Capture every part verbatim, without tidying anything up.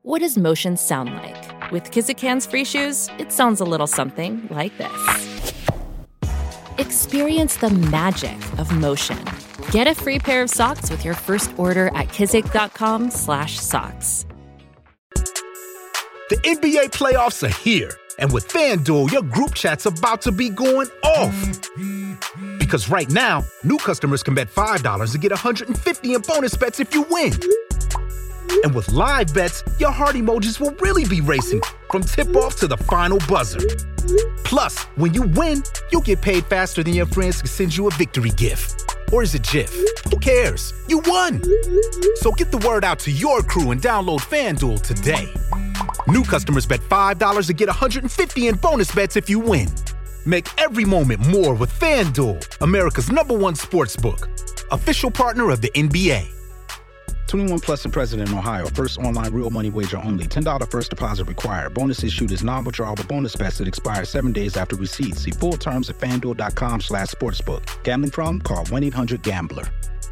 What does motion sound like? With Kizikans free shoes, it sounds a little something like this. Experience the magic of motion. Get a free pair of socks with your first order at kizik.com slash socks. The N B A playoffs are here, and with FanDuel, your group chat's about to be going off. Because right now, new customers can bet five dollars to get one hundred fifty dollars in bonus bets if you win. And with live bets, your heart emojis will really be racing from tip-off to the final buzzer. Plus, when you win, you'll get paid faster than your friends can send you a victory gift. Or is it GIF? Who cares? You won! So get the word out to your crew and download FanDuel today. New customers bet five dollars to get one hundred fifty dollars in bonus bets if you win. Make every moment more with FanDuel, America's number one sportsbook. Official partner of the N B A. twenty-one plus and present in Ohio. First online real money wager only. ten dollars first deposit required. Bonus issued is non-withdrawable bonus bets that expire seven days after receipt. See full terms at FanDuel.com slash sportsbook. Gambling problem? Call one eight hundred gambler.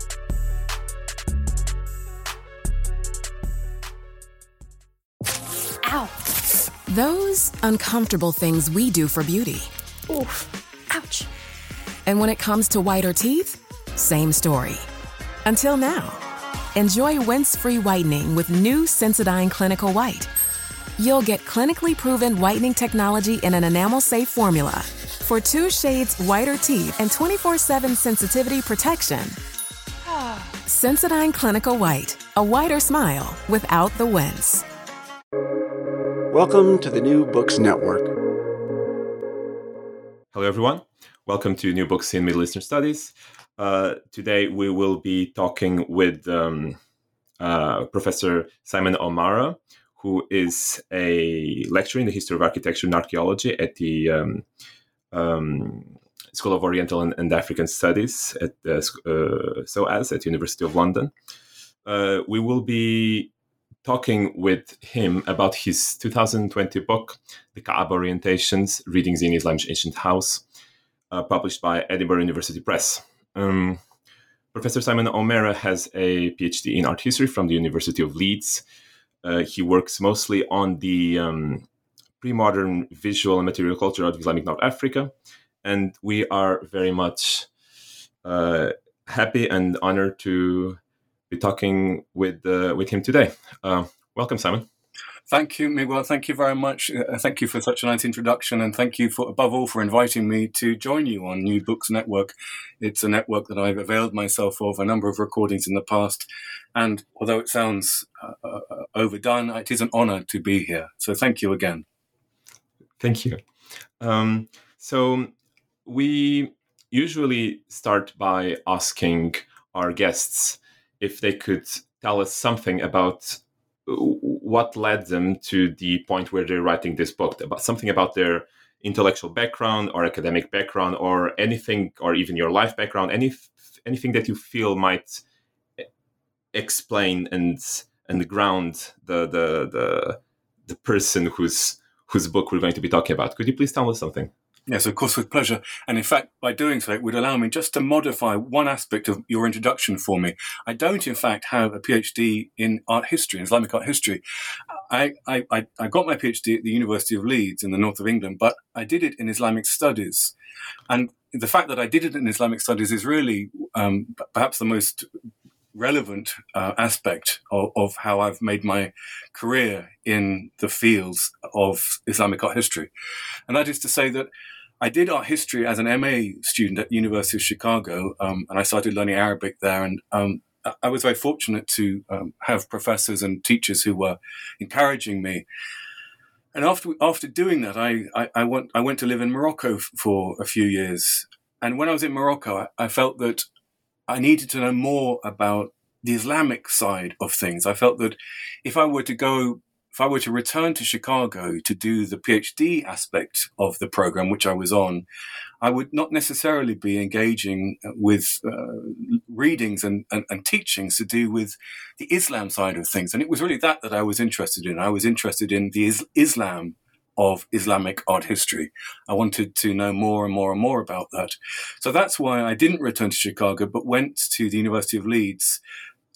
Ow. Those uncomfortable things we do for beauty. Oof. Ouch. And when it comes to whiter teeth, same story. Until now. Enjoy rinse-free whitening with new Sensodyne Clinical White. You'll get clinically proven whitening technology in an enamel-safe formula for two shades whiter teeth and twenty-four seven sensitivity protection. Sensodyne Clinical White, a whiter smile without the wince. Welcome to the New Books Network. Hello, everyone. Welcome to New Books in Middle Eastern Studies. Uh, today, we will be talking with um, uh, Professor Simon O'Mara, who is a lecturer in the history of architecture and archaeology at the um, um, School of Oriental and, and African Studies at the uh, S O A S at University of London. Uh, we will be talking with him about his two thousand twenty book, The Kaaba Orientations, Readings in Islam's Ancient House, uh, published by Edinburgh University Press. Um, Professor Simon O'Mara has a PhD in art history from the University of Leeds. Uh, he works mostly on the um, pre-modern visual and material culture of Islamic North Africa, and we are very much uh, happy and honored to be talking with uh, with him today. Uh, welcome, Simon. Thank you, Miguel. Thank you very much. Uh, thank you for such a nice introduction, and thank you for, above all, for inviting me to join you on New Books Network. It's a network that I've availed myself of a number of recordings in the past, and although it sounds uh, uh, overdone, it is an honor to be here. So thank you again. Thank you. Um, so we usually start by asking our guests if they could tell us something about what led them to the point where they're writing this book, about something about their intellectual background or academic background or anything, or even your life background, any anything that you feel might explain and and ground the the the, the person whose whose book we're going to be talking about. Could you please tell us something? Yes, of course, with pleasure. And in fact, by doing so, it would allow me just to modify one aspect of your introduction for me. I don't, in fact, have a PhD in art history, in Islamic art history. I, I, I got my PhD at the University of Leeds in the north of England, but I did it in Islamic studies. And the fact that I did it in Islamic studies is really um, perhaps the most relevant uh, aspect of, of how I've made my career in the fields of Islamic art history. And that is to say that I did art history as an M A student at the University of Chicago, um, and I started learning Arabic there. And um, I was very fortunate to um, have professors and teachers who were encouraging me. And after after doing that, I, I, I, went, I went to live in Morocco f- for a few years. And when I was in Morocco, I, I felt that I needed to know more about the Islamic side of things. I felt that if I were to go If I were to return to Chicago to do the PhD aspect of the program, which I was on, I would not necessarily be engaging with uh, readings and, and, and teachings to do with the Islam side of things. And it was really that that I was interested in. I was interested in the is- Islam of Islamic art history. I wanted to know more and more and more about that. So that's why I didn't return to Chicago, but went to the University of Leeds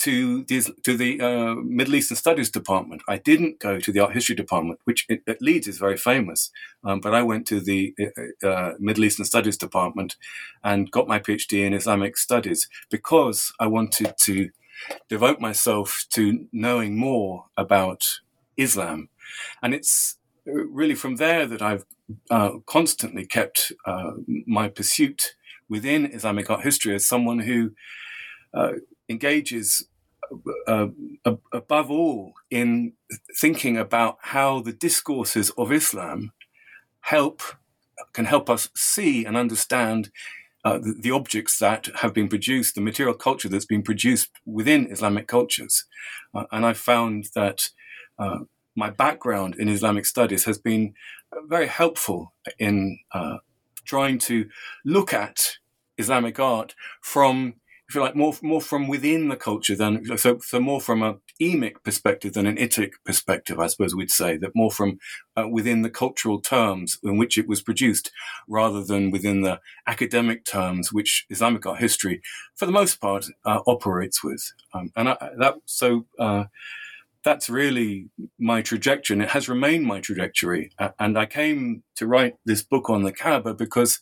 to the, to the uh, Middle Eastern Studies department. I didn't go to the art history department, which at Leeds is very famous. Um, but I went to the uh, Middle Eastern Studies department and got my PhD in Islamic studies because I wanted to devote myself to knowing more about Islam. And it's really from there that I've uh, constantly kept uh, my pursuit within Islamic art history as someone who uh, engages uh, uh, above all in thinking about how the discourses of Islam help can help us see and understand uh, the, the objects that have been produced, the material culture that's been produced within Islamic cultures. Uh, and I found that uh, my background in Islamic studies has been very helpful in uh, trying to look at Islamic art from, if you like, more more from within the culture than so, so more from a emic perspective than an itic perspective, I suppose we'd say, that more from uh, within the cultural terms in which it was produced, rather than within the academic terms which Islamic art history, for the most part, uh, operates with. Um, and I, that so. Uh, That's really my trajectory, and it has remained my trajectory. Uh, and I came to write this book on the Kaaba because,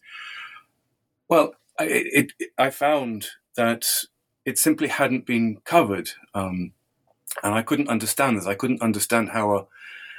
well, it, it, I found that it simply hadn't been covered, um, and I couldn't understand this. I couldn't understand how a,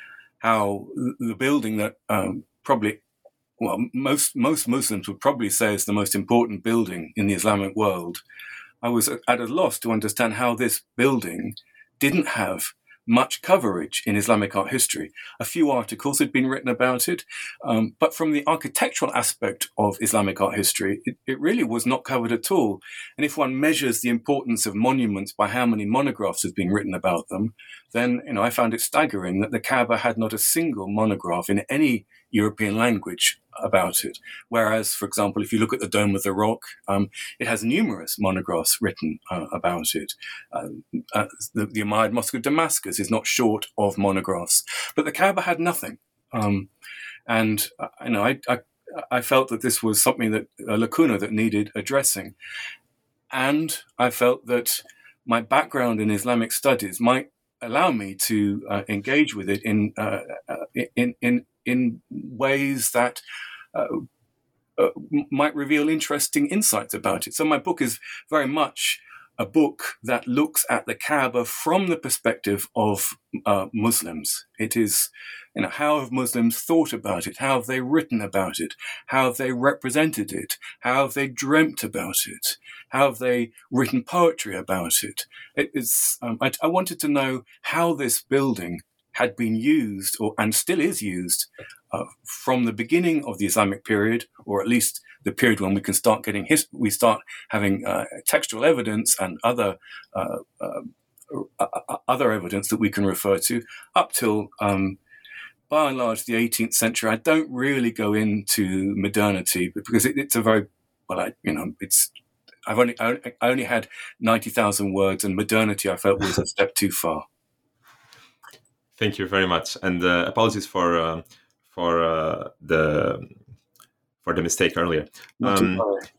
how the building that um, probably, well, most most Muslims would probably say is the most important building in the Islamic world. I was at a loss to understand how this building didn't have much coverage in Islamic art history. A few articles had been written about it, um, but from the architectural aspect of Islamic art history, it, it really was not covered at all. And if one measures the importance of monuments by how many monographs have been written about them, then you know I found it staggering that the Kaaba had not a single monograph in any European language about it. Whereas, for example, if you look at the Dome of the Rock, um, it has numerous monographs written uh, about it. Uh, uh, the, the Umayyad Mosque of Damascus is not short of monographs, but the Kaaba had nothing. Um, and uh, you know, I, I I felt that this was something that a lacuna that needed addressing, and I felt that my background in Islamic studies might allow me to uh, engage with it in uh, in in in ways that uh, uh, might reveal interesting insights about it. So my book is very much a book that looks at the Kaaba from the perspective of uh, Muslims. It is, you know, how have Muslims thought about it? How have they written about it? How have they represented it? How have they dreamt about it? How have they written poetry about it? It is. Um, I, I wanted to know how this building had been used, or and still is used, uh, from the beginning of the Islamic period, or at least the period when we can start getting his, we start having uh, textual evidence and other uh, uh, other evidence that we can refer to, up till um, by and large the eighteenth century. I don't really go into modernity because it, it's a very well, I, you know, it's. I've only I only had ninety thousand words, and modernity I felt was a step too far. Thank you very much, and uh, apologies for uh, for uh, the for the mistake earlier. Um,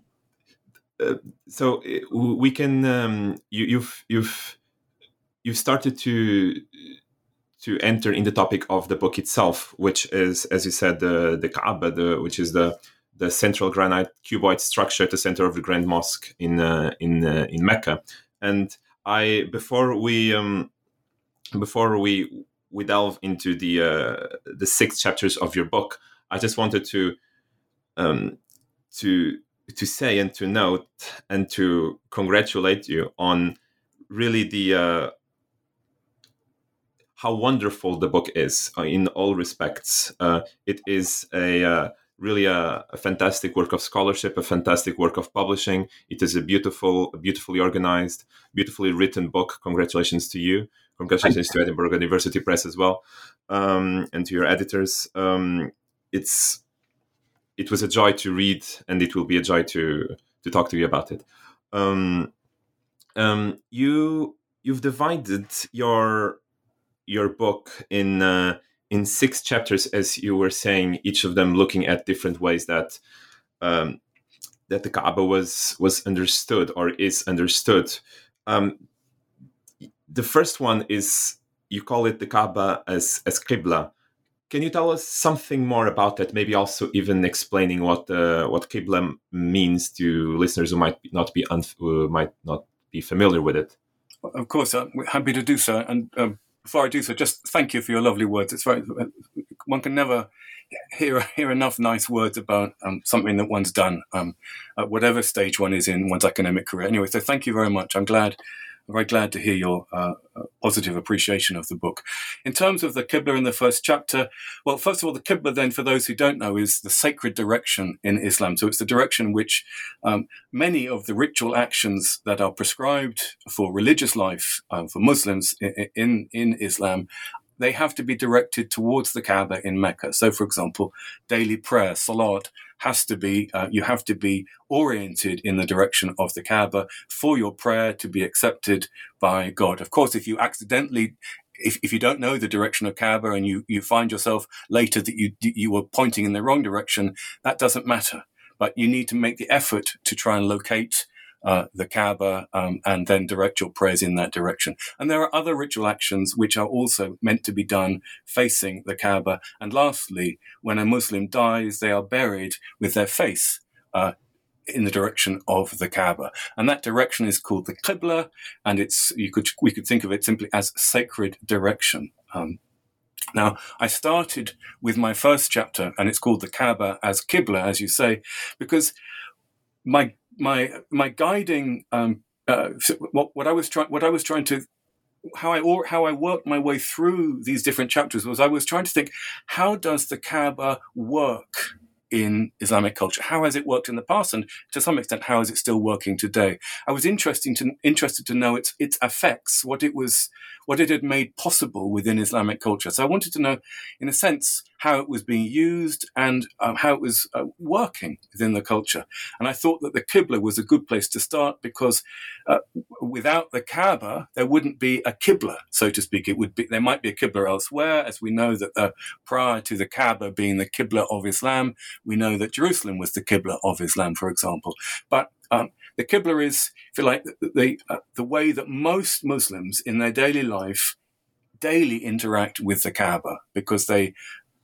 uh, so we can um, you, you've you've you've started to to enter in the topic of the book itself, which is, as you said, the the Kaaba, the, which is the the central granite cuboid structure at the center of the Grand Mosque in uh, in uh, in Mecca. And I before we um, before we we delve into the uh, the six chapters of your book, I just wanted to um, to to say and to note and to congratulate you on really the uh, how wonderful the book is uh, in all respects. Uh, it is a uh, really a, a fantastic work of scholarship, a fantastic work of publishing. It is a beautiful, beautifully organized, beautifully written book. Congratulations to you. Congratulations to Edinburgh University Press as well, um, and to your editors. Um, it's it was a joy to read, and it will be a joy to to talk to you about it. Um, um, you you've divided your your book in uh, in six chapters, as you were saying, each of them looking at different ways that um, that the Kaaba was was understood or is understood. Um, the first one is, you call it the Kaaba as, as Qibla. Can you tell us something more about that? Maybe also even explaining what uh, what Qibla means to listeners who might not be un- who might not be familiar with it. Of course, I'm happy to do so. And um, before I do so, just thank you for your lovely words. It's very, one can never hear hear enough nice words about um, something that one's done, um, at whatever stage one is in one's academic career. Anyway, so thank you very much. I'm glad. I'm very glad to hear your uh, positive appreciation of the book. In terms of the Qibla in the first chapter, well, first of all, the Qibla then, for those who don't know, is the sacred direction in Islam. So it's the direction which um, many of the ritual actions that are prescribed for religious life um, for Muslims in, in, in Islam, they have to be directed towards the Kaaba in Mecca. So, for example, daily prayer, salat, has to be, uh, you have to be oriented in the direction of the Kaaba for your prayer to be accepted by God. Of course, if you accidentally, if, if you don't know the direction of Kaaba and you, you find yourself later that you, you were pointing in the wrong direction, that doesn't matter. But you need to make the effort to try and locate Uh, the Kaaba um, and then direct your prayers in that direction. And there are other ritual actions which are also meant to be done facing the Kaaba. And lastly, when a Muslim dies, they are buried with their face uh, in the direction of the Kaaba. And that direction is called the Qibla, and it's you could we could think of it simply as sacred direction. Um, Now, I started with my first chapter, and it's called the Kaaba as Qibla, as you say, because my my my guiding um, uh, what, what I was trying what I was trying to how I or how I worked my way through these different chapters was I was trying to think, how does the Kaaba work in Islamic culture? How has it worked in the past, and to some extent, how is it still working today? I was interesting to interested to know its its effects, what it was, what it had made possible within Islamic culture. So I wanted to know, in a sense, how it was being used and um, how it was uh, working within the culture. And I thought that the Qibla was a good place to start because uh, without the Kaaba, there wouldn't be a Qibla, so to speak. It would be there might be a Qibla elsewhere, as we know that uh, prior to the Kaaba being the Qibla of Islam, we know that Jerusalem was the Qibla of Islam, for example. But um, the Qibla is, if you like, the, the, uh, the way that most Muslims in their daily life daily interact with the Kaaba, because they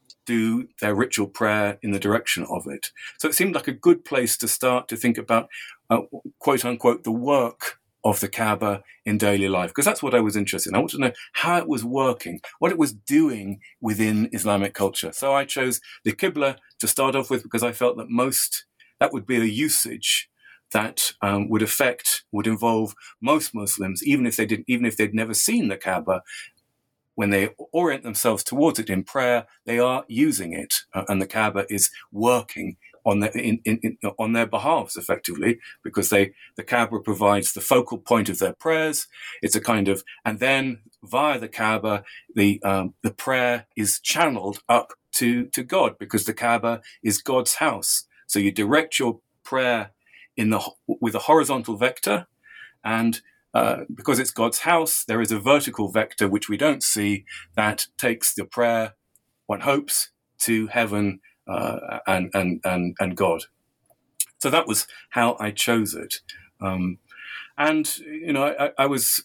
do their ritual prayer in the direction of it. So it seemed like a good place to start to think about, uh, quote unquote, the work of the Kaaba in daily life, because that's what I was interested in. I wanted to know how it was working, what it was doing within Islamic culture. So I chose the Qibla to start off with because I felt that most, that would be a usage that um, would affect, would involve most Muslims, even if they didn't, even if they'd never seen the Kaaba. When they orient themselves towards it in prayer, they are using it, uh, and the Kaaba is working on their in, in, in, on their behalves, effectively, because they the Kaaba provides the focal point of their prayers. It's a kind of, and then via the Kaaba, the um, the prayer is channeled up to to God, because the Kaaba is God's house. So you direct your prayer in the with a horizontal vector, and Uh, because it's God's house, there is a vertical vector which we don't see that takes the prayer, one hopes, to heaven uh, and, and and and God. So that was how I chose it, um, and you know I, I was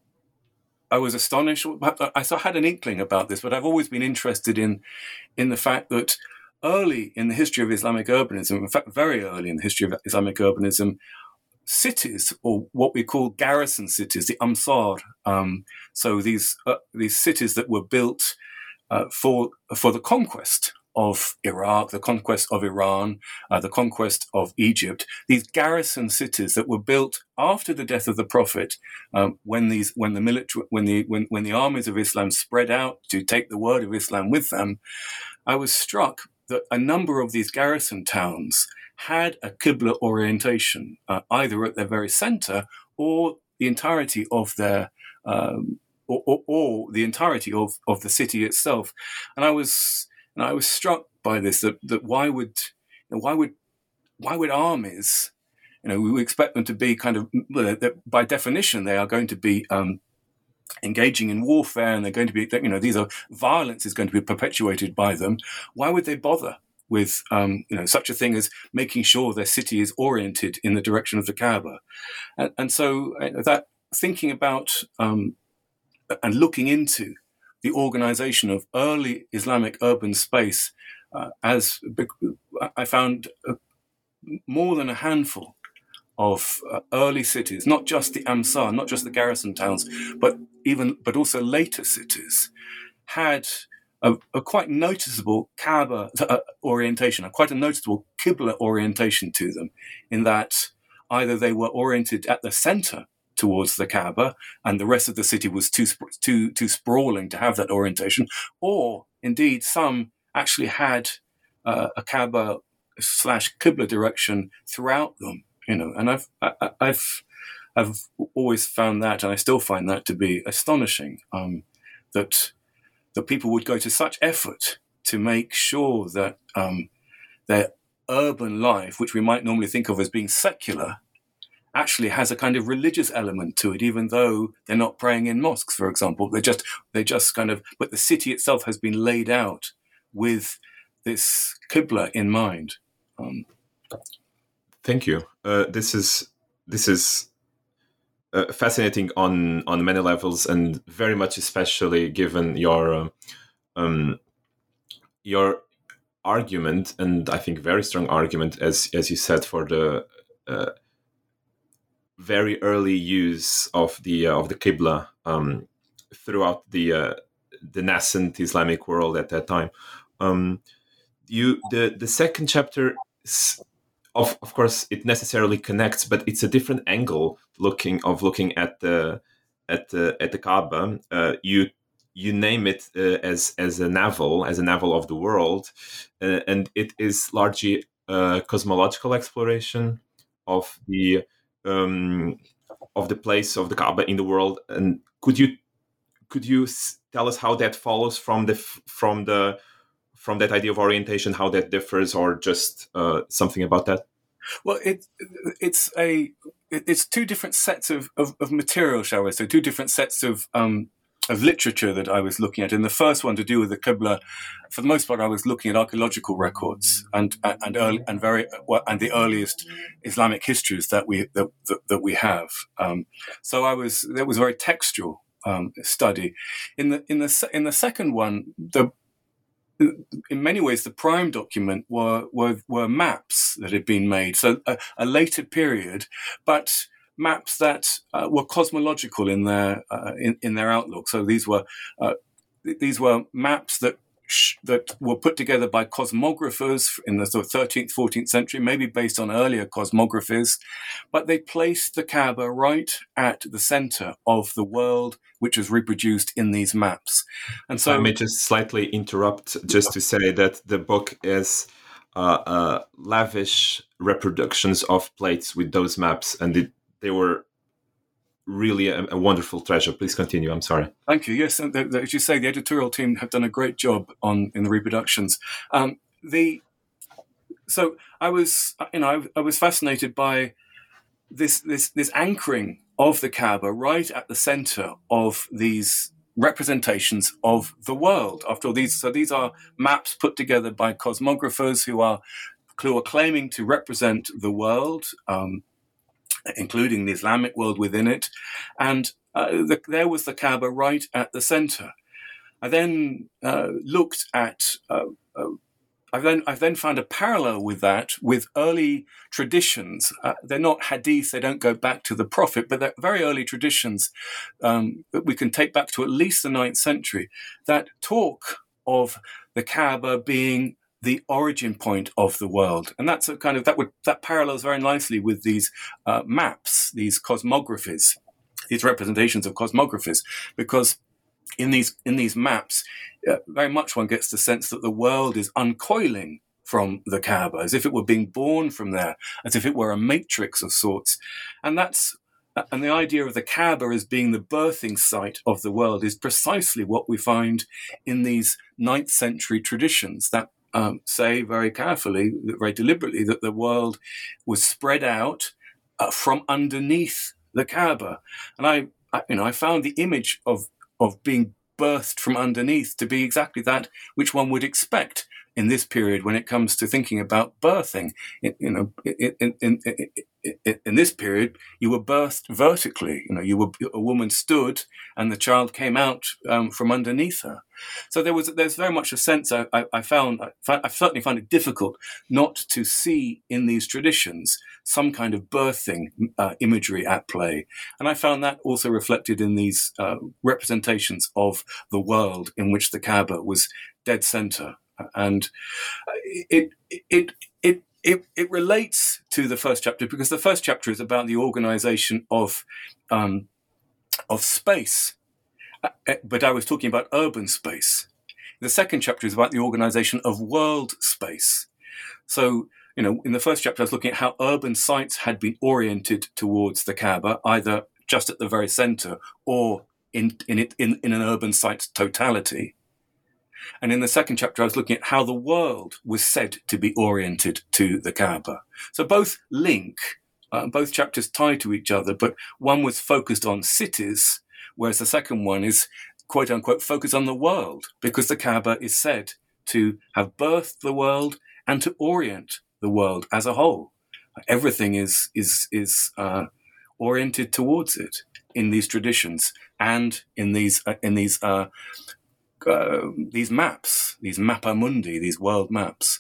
I was astonished. I had an inkling about this, but I've always been interested in in the fact that early in the history of Islamic urbanism, in fact, very early in the history of Islamic urbanism, cities, or what we call garrison cities, the amsar. Um, so these uh, these cities that were built uh, for for the conquest of Iraq, the conquest of Iran, uh, the conquest of Egypt. These garrison cities that were built after the death of the Prophet, um, when these when the military when the when when the armies of Islam spread out to take the word of Islam with them. I was struck that a number of these garrison towns had a Qibla orientation, uh, either at their very center or the entirety of their, um, or, or, or the entirety of, of the city itself. And I was, and I was struck by this, that, that why would, you know, why would, why would armies, you know, we would expect them to be kind of, by definition, they are going to be, um, engaging in warfare, and they're going to be, you know, these are, violence is going to be perpetuated by them. Why would they bother with, um, you know, such a thing as making sure their city is oriented in the direction of the Kaaba? And, and so uh, that thinking about um, and looking into the organization of early Islamic urban space, uh, as I found uh, more than a handful of uh, early cities, not just the Amsar, not just the garrison towns, but even but also later cities, had a, a quite noticeable Kaaba uh, orientation, a quite a noticeable Qibla orientation to them, in that either they were oriented at the center towards the Kaaba, and the rest of the city was too too too sprawling to have that orientation, or indeed some actually had uh, a Kaaba slash Qibla direction throughout them. You know, and I've I, I've I've always found that, and I still find that to be astonishing. Um, that that people would go to such effort to make sure that um, their urban life, which we might normally think of as being secular, actually has a kind of religious element to it, even though they're not praying in mosques, for example. They just they just kind of, but the city itself has been laid out with this Qibla in mind. Um, Thank you. Uh, this is this is uh, fascinating on on many levels, and very much, especially given your uh, um, your argument, and I think very strong argument, as as you said, for the uh, very early use of the uh, of the Qibla um, throughout the uh, the nascent Islamic world at that time. Um, you the the second chapter. Is, Of, of course, it necessarily connects, but it's a different angle looking of looking at the at the at the Kaaba. Uh, you you name it uh, as as a navel, as a navel of the world, uh, and it is largely a cosmological exploration of the um, of the place of the Kaaba in the world. And could you could you tell us how that follows from the from the from that idea of orientation, how that differs, or just uh, something about that? Well, it, it's a it's two different sets of, of, of material, shall we say, two different sets of um, of literature that I was looking at. In the first one, to do with the Qibla, for the most part, I was looking at archaeological records and and early, and very and the earliest Islamic histories that we that, that, that we have. Um, so I was that was a very textual um, study. In the in the in the second one, the in many ways, the prime document were were, were maps that had been made, so a, a later period, but maps that uh, were cosmological in their uh, in, in their outlook. So these were uh, these were maps that sh- that were put together by cosmographers in the sort of thirteenth, fourteenth century, maybe based on earlier cosmographies, but they placed the Kaaba right at the center of the world, which is reproduced in these maps. And so I may just slightly interrupt just to say that the book is uh, uh, lavish reproductions of plates with those maps, and it, they were really a, a wonderful treasure. Please continue. I'm sorry. Thank you. Yes, and the, the, as you say, the editorial team have done a great job on in the reproductions. Um, the so I was, you know, I, I was fascinated by this this this anchoring of the Kaaba right at the center of these representations of the world. After all, these so these are maps put together by cosmographers who are who are claiming to represent the world, um, including the Islamic world within it, and uh, the, there was the Kaaba right at the center. I then uh, looked at. Uh, uh, I've then I've then found a parallel with that with early traditions. Uh, they're not hadith; they don't go back to the Prophet, but they're very early traditions um, that we can take back to at least the ninth century that talk of the Kaaba being the origin point of the world, and that's a kind of that would that parallels very nicely with these uh, maps, these cosmographies, these representations of cosmographies, because in these in these maps, uh, very much one gets the sense that the world is uncoiling from the Kaaba, as if it were being born from there, as if it were a matrix of sorts, and that's and the idea of the Kaaba as being the birthing site of the world is precisely what we find in these ninth century traditions that um, say very carefully, very deliberately, that the world was spread out uh, from underneath the Kaaba, and I, I you know I found the image of of being birthed from underneath to be exactly that which one would expect in this period when it comes to thinking about birthing. It, you know, in, in, in, in, in this period, you were birthed vertically. You know, you were a woman stood, and the child came out um, from underneath her. So there was there's very much a sense I, I, I found I, found I certainly found it difficult not to see in these traditions some kind of birthing uh, imagery at play, and I found that also reflected in these uh, representations of the world in which the Kaaba was dead center. And it it it it it relates to the first chapter because the first chapter is about the organization of um, of space, but I was talking about urban space. The second chapter is about the organization of world space. So, you know, in the first chapter, I was looking at how urban sites had been oriented towards the Kaaba, either just at the very center or in in it in, in an urban site's totality. And in the second chapter, I was looking at how the world was said to be oriented to the Kaaba. So both link, uh, both chapters tie to each other, but one was focused on cities, whereas the second one is, quote unquote, focused on the world, because the Kaaba is said to have birthed the world and to orient the world as a whole. Everything is is is uh, oriented towards it in these traditions and in these uh, in these. Uh, Uh, these maps, these mappa mundi, these world maps.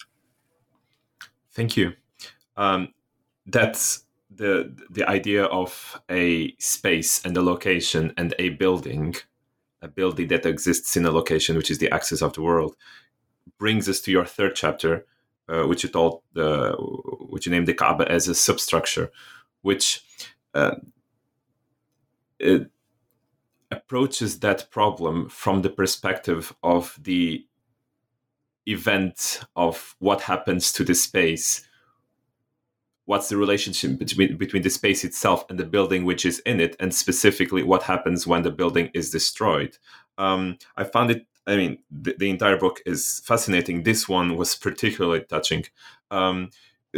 Thank you. Um, that's the the idea of a space and a location and a building, a building that exists in a location, which is the axis of the world, brings us to your third chapter, uh, which you told, uh, which you named the Kaaba as a substructure, which uh, it, approaches that problem from the perspective of the event of what happens to the space. What's the relationship between, between the space itself and the building which is in it, and specifically what happens when the building is destroyed. Um, I found it, I mean, the, the entire book is fascinating. This one was particularly touching. Um,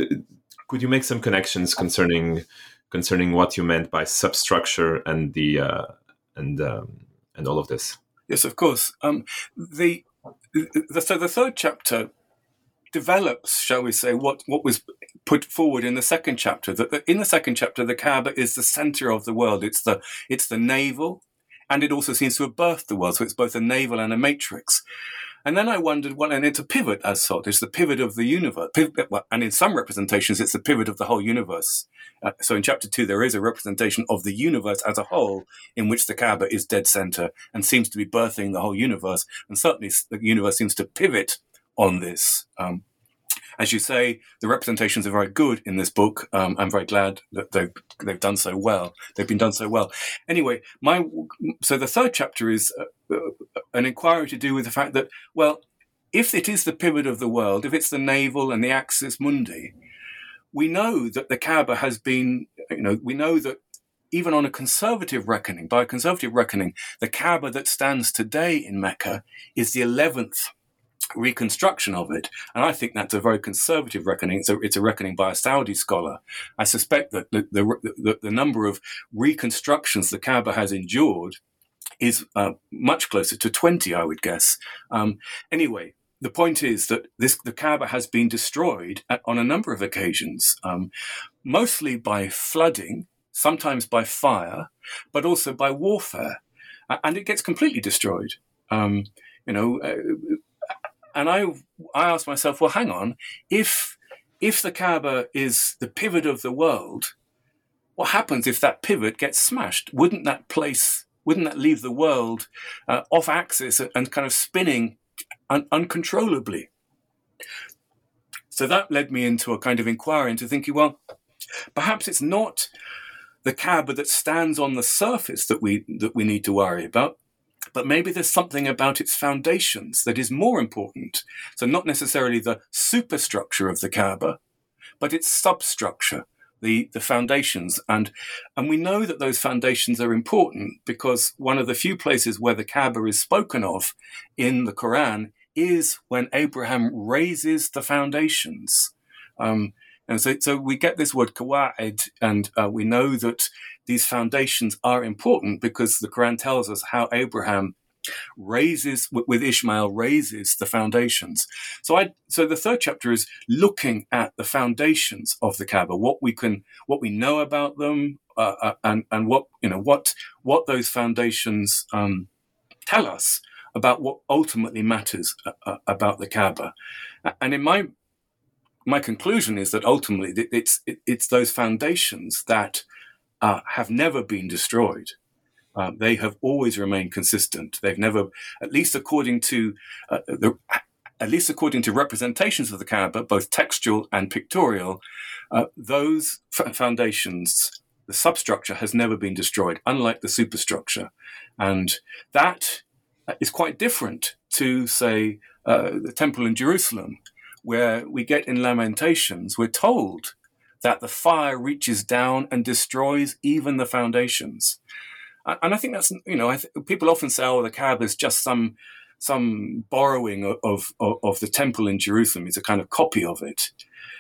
could you make some connections concerning concerning what you meant by substructure and the uh, and um, and all of this? Yes, of course. Um, the, the so the third chapter develops, shall we say, what what was put forward in the second chapter. That the, in the second chapter, the Kaaba is the center of the world. It's the it's the navel, and it also seems to have birthed the world. So it's both a navel and a matrix. And then I wondered, well, and it's a pivot as such. It's the pivot of the universe. Pivot, well, and in some representations, it's the pivot of the whole universe. Uh, so in chapter two, there is a representation of the universe as a whole, in which the Kaaba is dead center and seems to be birthing the whole universe. And certainly the universe seems to pivot on this. Um, as you say, the representations are very good in this book. Um, I'm very glad that they've, they've done so well. They've been done so well. Anyway, my so the third chapter is uh, an inquiry to do with the fact that, well, if it is the pivot of the world, if it's the navel and the axis mundi, we know that the Kaaba has been, you know, we know that even on a conservative reckoning, by a conservative reckoning, the Kaaba that stands today in Mecca is the eleventh reconstruction of it. And I think that's a very conservative reckoning. So it's a reckoning by a Saudi scholar. I suspect that the, the, the, the number of reconstructions the Kaaba has endured is uh, much closer to twenty, I would guess. Um, anyway, the point is that this the Kaaba has been destroyed at, on a number of occasions, um, mostly by flooding, sometimes by fire, but also by warfare. And it gets completely destroyed. Um, you know, uh, and I I asked myself, well, hang on, if if the Kaaba is the pivot of the world, what happens if that pivot gets smashed? Wouldn't that place, wouldn't that leave the world uh, off axis and kind of spinning un- uncontrollably? So that led me into a kind of inquiry into thinking, well, perhaps it's not the Kaaba that stands on the surface that we that we need to worry about, but maybe there's something about its foundations that is more important. So not necessarily the superstructure of the Kaaba, but its substructure, the, the foundations. And, and we know that those foundations are important because one of the few places where the Kaaba is spoken of in the Quran is when Abraham raises the foundations. Um, and so, so we get this word qawa'id, and uh, we know that these foundations are important because the Quran tells us how Abraham raises, with Ishmael, raises the foundations. So I, so the third chapter is looking at the foundations of the Kaaba, what we can, what we know about them, uh, uh, and and what you know, what what those foundations um, tell us about what ultimately matters uh, about the Kaaba. And in my my conclusion is that ultimately it's it's those foundations that uh, have never been destroyed. Uh, they have always remained consistent. They've never, at least according to uh, the, at least according to representations of the Kaaba, both textual and pictorial, uh, those f- foundations, the substructure has never been destroyed, unlike the superstructure, and that is quite different to, say, uh, the temple in Jerusalem, where we get in Lamentations, we're told that the fire reaches down and destroys even the foundations. And I think that's, you know, I th- people often say, oh, the Kaaba is just some some borrowing of, of, of the temple in Jerusalem. It's a kind of copy of it.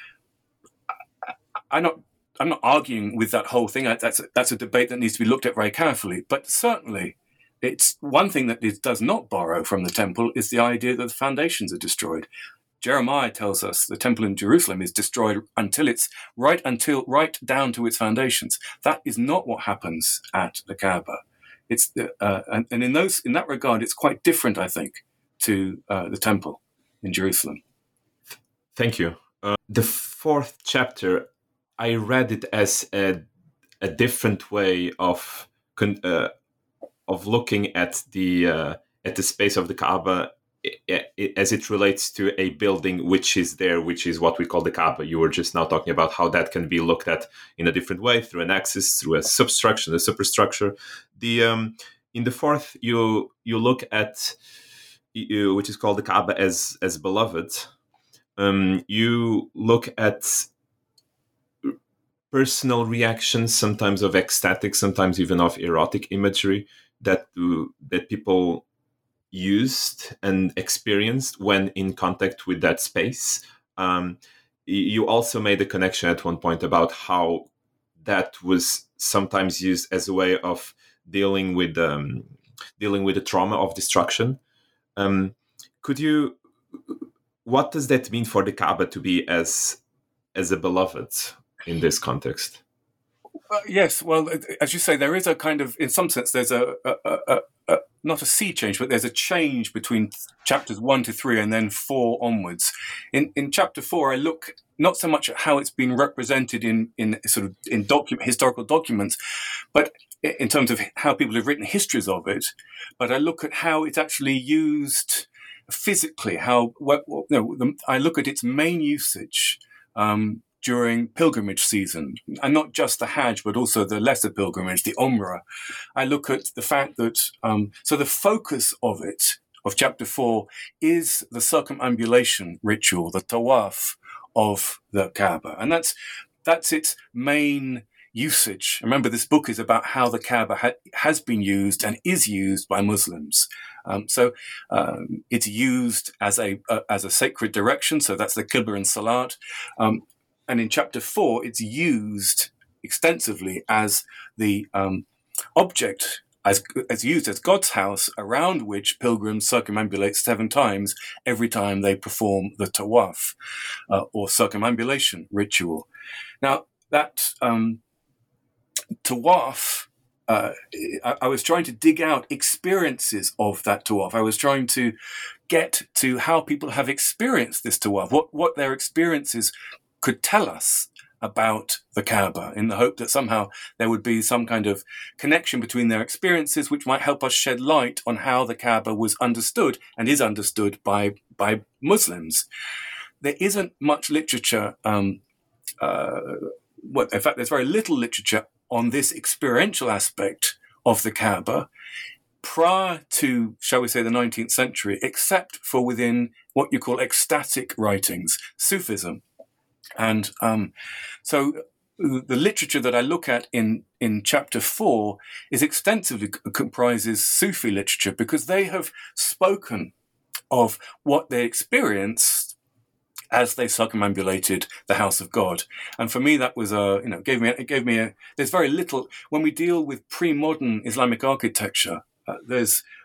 I, I'm not I'm not arguing with that whole thing. That's a, that's a debate that needs to be looked at very carefully. But certainly, it's one thing that it does not borrow from the temple is the idea that the foundations are destroyed. Jeremiah tells us the temple in Jerusalem is destroyed until it's right until right down to its foundations. That is not what happens at the Kaaba. It's uh, and, and in those in that regard, it's quite different, I think, to uh, the temple in Jerusalem. Thank you. Uh, the fourth chapter, I read it as a a different way of uh, of looking at the uh, at the space of the Kaaba, as it relates to a building which is there, which is what we call the Kaaba. You were just now talking about how that can be looked at in a different way, through an axis, through a substructure, a superstructure. The um, in the fourth, you you look at you, which is called the Kaaba as as beloved. Um, you look at personal reactions, sometimes of ecstatic, sometimes even of erotic imagery that uh, that people used and experienced when in contact with that space. Um, you also made a connection at one point about how that was sometimes used as a way of dealing with um, dealing with the trauma of destruction. Um, could you? What does that mean for the Kaaba to be as as a beloved in this context? Uh, yes, well, as you say, there is a kind of, in some sense, there's a, a, a, a not a sea change, but there's a change between chapters one to three and then four onwards. In in chapter four, I look not so much at how it's been represented in in sort of in docu- historical documents, but in terms of how people have written histories of it. But I look at how it's actually used physically. How what, what, you know, the, I look at its main usage. Um, during pilgrimage season, and not just the Hajj, but also the lesser pilgrimage, the Umrah. I look at the fact that, um, so the focus of it, of chapter four, is the circumambulation ritual, the tawaf of the Kaaba. And that's, that's its main usage. Remember, this book is about how the Kaaba ha- has been used and is used by Muslims. Um, so um, it's used as a, uh, as a sacred direction. So that's the Qibla and Salat. Um, And in chapter four, it's used extensively as the um, object, as, as used as God's house, around which pilgrims circumambulate seven times every time they perform the tawaf uh, or circumambulation ritual. Now, that um, tawaf, uh, I, I was trying to dig out experiences of that tawaf. I was trying to get to how people have experienced this tawaf, what, what their experiences could tell us about the Kaaba, in the hope that somehow there would be some kind of connection between their experiences, which might help us shed light on how the Kaaba was understood and is understood by by Muslims. There isn't much literature. Um, uh, well, in fact, there's very little literature on this experiential aspect of the Kaaba prior to, shall we say, the nineteenth century, except for within what you call ecstatic writings, Sufism. And um, so the literature that I look at in, in chapter four is extensively c- comprises Sufi literature, because they have spoken of what they experienced as they circumambulated the house of God. And for me, that was a, you know, gave me, it gave me a, there's very little, when we deal with pre-modern Islamic architecture, uh, there's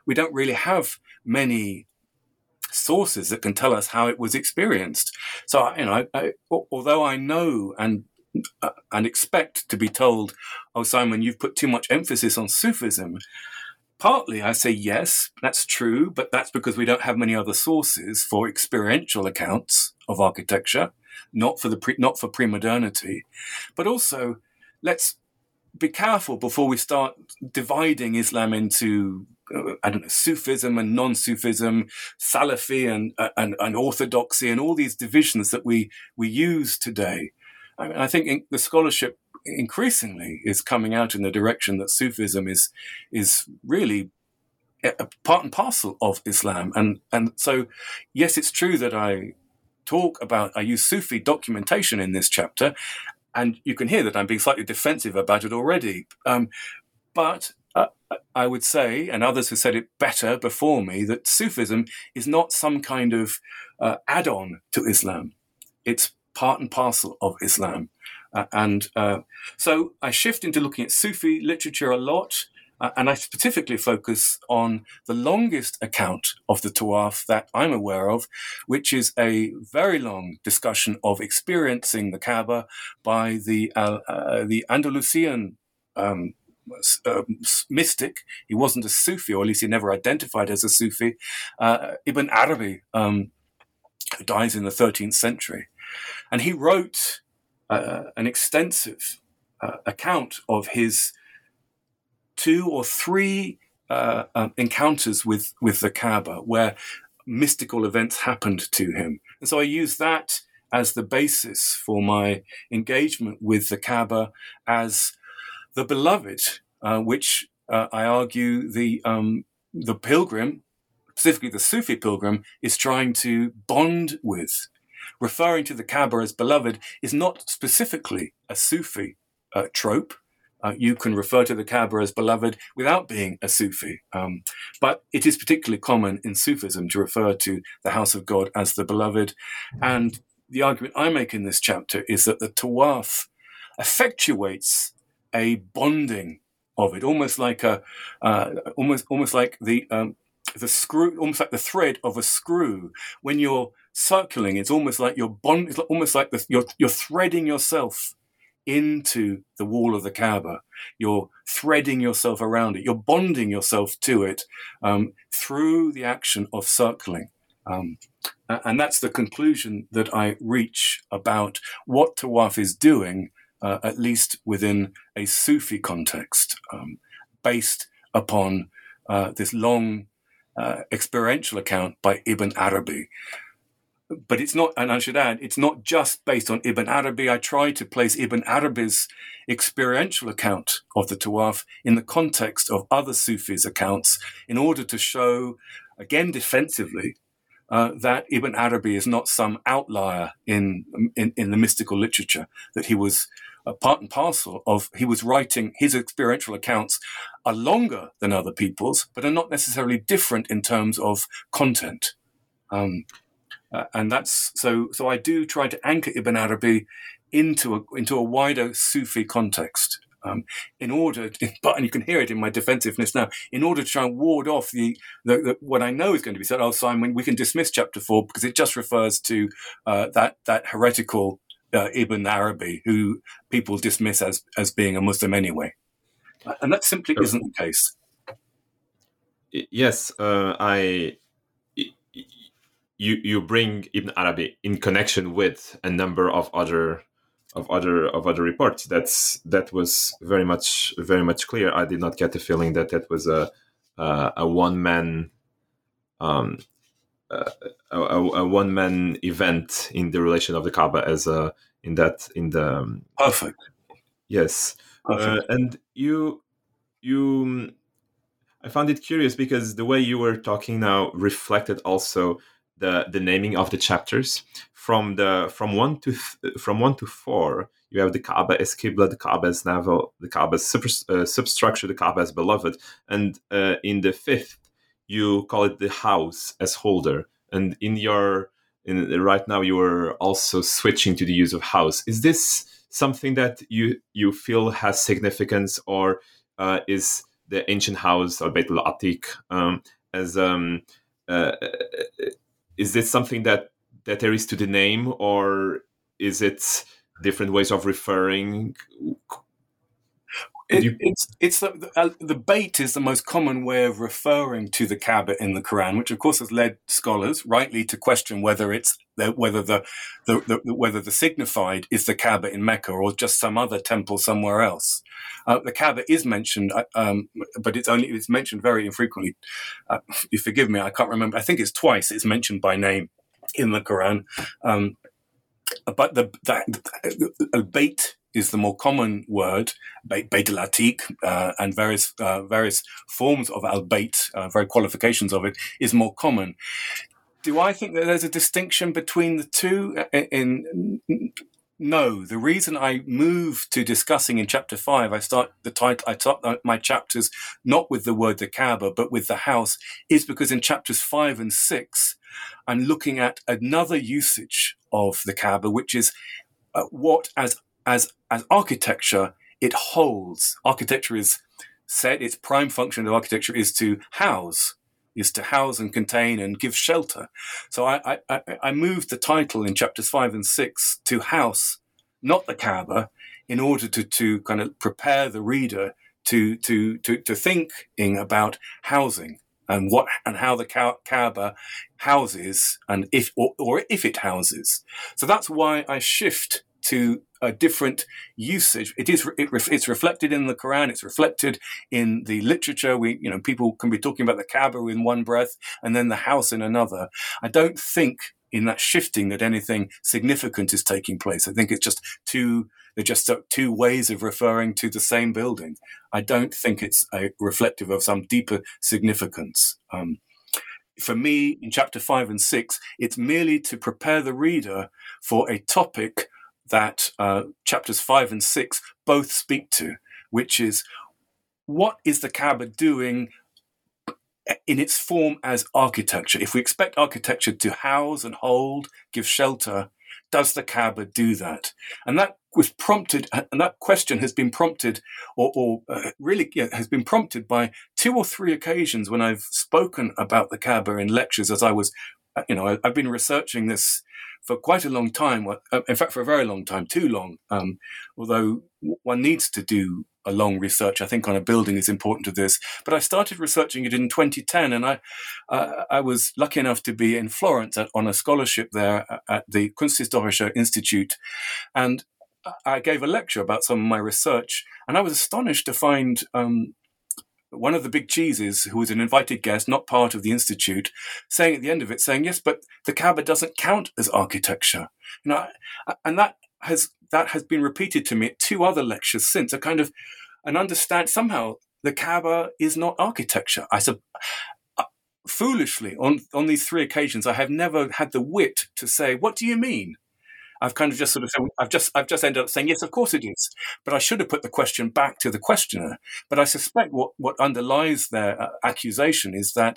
we don't really have many sources that can tell us how it was experienced. So, you know, I, I, although I know and uh, and expect to be told, "Oh, Simon, you've put too much emphasis on Sufism," partly I say yes, that's true, but that's because we don't have many other sources for experiential accounts of architecture, not for the pre, not for pre-modernity, but also let's be careful before we start dividing Islam into, uh, I don't know, Sufism and non-Sufism, Salafi and, uh, and and Orthodoxy, and all these divisions that we we use today. I mean, I think in, the scholarship increasingly is coming out in the direction that Sufism is is really a part and parcel of Islam, and and so yes, it's true that I talk about I use Sufi documentation in this chapter. And you can hear that I'm being slightly defensive about it already. Um, but uh, I would say, and others have said it better before me, that Sufism is not some kind of uh, add-on to Islam. It's part and parcel of Islam. Uh, and uh, so I shift into looking at Sufi literature a lot. Uh, and I specifically focus on the longest account of the Tawaf that I'm aware of, which is a very long discussion of experiencing the Kaaba by the uh, uh, the Andalusian um, uh, mystic. He wasn't a Sufi, or at least he never identified as a Sufi, uh, Ibn Arabi, um, who dies in the thirteenth century. And he wrote uh, an extensive uh, account of his two or three uh, um, encounters with, with the Kaaba where mystical events happened to him. And so I use that as the basis for my engagement with the Kaaba as the beloved, uh, which uh, I argue the um, the pilgrim, specifically the Sufi pilgrim, is trying to bond with. Referring to the Kaaba as beloved is not specifically a Sufi uh, trope. Uh, you can refer to the Kaaba as beloved without being a Sufi. Um, but it is particularly common in Sufism to refer to the house of God as the beloved. And the argument I make in this chapter is that the Tawaf effectuates a bonding of it, almost like a, uh, almost almost like the um, the screw, almost like the thread of a screw. When you're circling, it's almost like you're bond, it's almost like the, you're you're threading yourself into the wall of the Kaaba. You're threading yourself around it. You're bonding yourself to it um, through the action of circling. Um, and that's the conclusion that I reach about what Tawaf is doing, uh, at least within a Sufi context, um, based upon uh, this long uh, experiential account by Ibn Arabi. But it's not, and I should add, it's not just based on Ibn Arabi. I try to place Ibn Arabi's experiential account of the Tawaf in the context of other Sufis' accounts in order to show, again defensively, uh, that Ibn Arabi is not some outlier in, in, in the mystical literature, that he was a part and parcel of, he was writing, his experiential accounts are longer than other people's, but are not necessarily different in terms of content. Um, Uh, and that's so. So I do try to anchor Ibn Arabi into a into a wider Sufi context, um, in order. To, but and you can hear it in my defensiveness now. In order to try and ward off the, the, the what I know is going to be said. Oh, Simon, we can dismiss chapter four because it just refers to uh, that that heretical uh, Ibn Arabi who people dismiss as as being a Muslim anyway, and that simply sure. isn't the case. Yes, uh, I. You, you bring Ibn Arabi in connection with a number of other of other of other reports. That's that was very much very much clear. I did not get the feeling that that was a uh, a one man um, uh, a, a one man event in the relation of the Kaaba as a in that in the um, perfect. Yes, Perfect. Uh, and you you I found it curious because the way you were talking now reflected also the the naming of the chapters. From the from one to th- from one to four, you have the Kaaba as Qibla, the Kaaba as navel, the Kaaba as super, uh, substructure, the Kaaba as beloved, and uh, in the fifth, you call it the house as holder. And in your in right now, you are also switching to the use of house. Is this something that you you feel has significance, or uh, is the ancient house, Al-Bayt al-Atiq, um, as um, uh, is this something that, that there is to the name, or is it different ways of referring? It, you... It's it's the the, uh, the Bayt is the most common way of referring to the Kaaba in the Quran, which of course has led scholars rightly to question whether it's the, whether the, the, the whether the signified is the Kaaba in Mecca or just some other temple somewhere else. Uh, the Kaaba is mentioned, um, but it's only it's mentioned very infrequently. Uh, you forgive me, I can't remember. I think it's twice it's mentioned by name in the Quran. Um, but the, the, the, the Bayt is the more common word, Bayt al-Atiq, uh, and various uh, various forms of al-Bayt, uh, various qualifications of it, is more common. Do I think that there's a distinction between the two? In, in no, the reason I move to discussing in chapter five, I start the title, I start my chapters not with the word the Kaaba, but with the house, is because in chapters five and six, I'm looking at another usage of the Kaaba, which is uh, what as as as architecture it holds. Architecture is said, its prime function of architecture is to house, is to house and contain and give shelter. So I, I, I moved the title in chapters five and six to house, not the Kaaba, in order to, to kind of prepare the reader to, to, to, to thinking about housing and what, and how the Kaaba houses and if, or, or if it houses. So that's why I shift to a different usage. It is it, it's reflected in the Quran. It's reflected in the literature. We, you know, people can be talking about the Kaaba in one breath and then the house in another. I don't think in that shifting that anything significant is taking place. I think it's just two. They're just two ways of referring to the same building. I don't think it's a reflective of some deeper significance. Um, for me, in chapter five and six, it's merely to prepare the reader for a topic that uh, chapters five and six both speak to, which is what is the Kaaba doing in its form as architecture? If we expect architecture to house and hold, give shelter, does the Kaaba do that? And that was prompted, and that question has been prompted, or, or uh, really yeah, has been prompted by two or three occasions when I've spoken about the Kaaba in lectures. As I was, you know, I've been researching this for quite a long time, in fact, for a very long time, too long, um, although one needs to do a long research, I think, on a building is important to this. But I started researching it in twenty ten, and I uh, I was lucky enough to be in Florence at, on a scholarship there at the Kunsthistorische Institute, and I gave a lecture about some of my research, and I was astonished to find um, one of the big cheeses, who was an invited guest, not part of the institute, saying at the end of it, saying, yes, but the Kaaba doesn't count as architecture. You know, and that has that has been repeated to me at two other lectures since. A kind of an understand somehow the Kaaba is not architecture. I said, uh, foolishly on on these three occasions, I have never had the wit to say, what do you mean? I've kind of just sort of said, I've just I've just ended up saying, yes, of course it is. But I should have put the question back to the questioner. But I suspect what, what underlies their uh, accusation is that